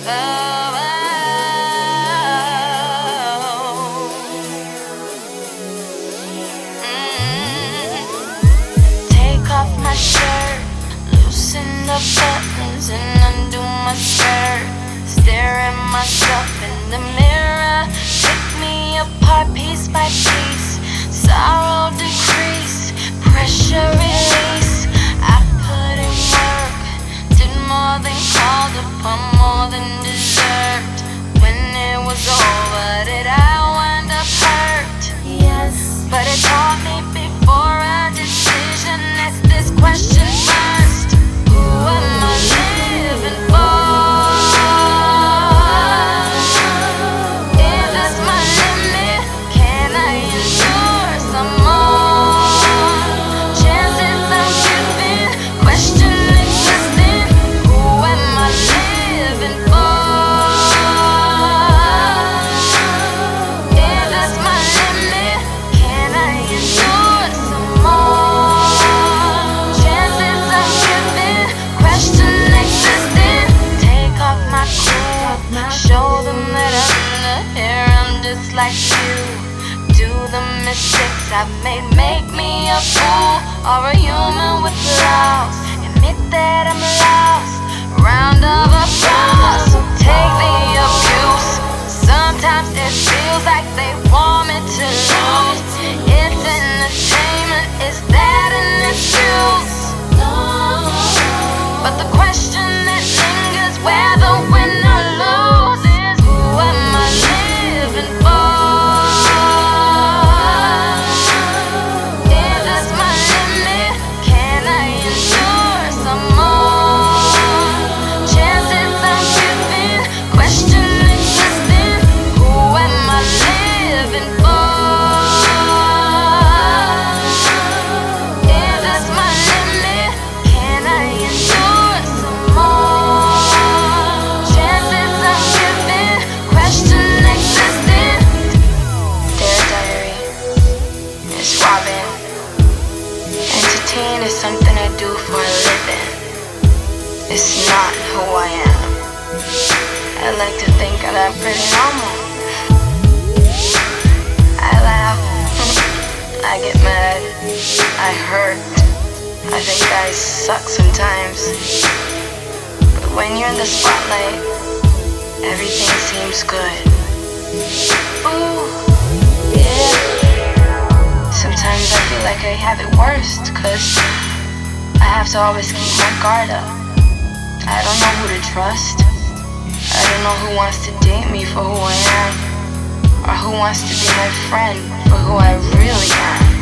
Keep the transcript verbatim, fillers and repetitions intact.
Oh, mm. Take off my shirt, loosen the buttons and undo my skirt. Stare at myself in the mirror, pick me apart piece by piece. Sorrow decrease, pressure release. I put in work, did more than called upon, more than deserved. When it was over, did I wind up hurt? Yes, but it taught me before a decision. Ask this question first: who am I living for? Is this my limit? Can I endure some more? Chances I'm giving, question existing. Who am I living for? Is this my limit? Can I endure some more? Chances I'm giving, question existing. Take off my clothes, show them that I'm not here. I'm just like you. Do the mistakes I've made make me a fool or a human with flaws? Admit that I'm lost. Round of applause. So take the abuse. Sometimes it feels like they want me to lose. It's entertainment. Is that an excuse? But the question that lingers, whether win or lose, is who am I living for? Is this my limit? Can I endure some more? Chances I'm giving, question existing. Who am I living for? Is this my limit? Can I endure some more? Chances I'm giving, question existing. Dear diary, it's Robin. Entertain is something I do for a living. It's not who I am. I like to think that I'm pretty normal. I laugh, I get mad, I hurt, I think I suck sometimes. But when you're in the spotlight, everything seems good. Ooh, yeah. Sometimes I feel like I have it worst, cause I have to always keep my guard up. I don't know who to trust. I don't know who wants to date me for who I am, or who wants to be my friend for who I really am.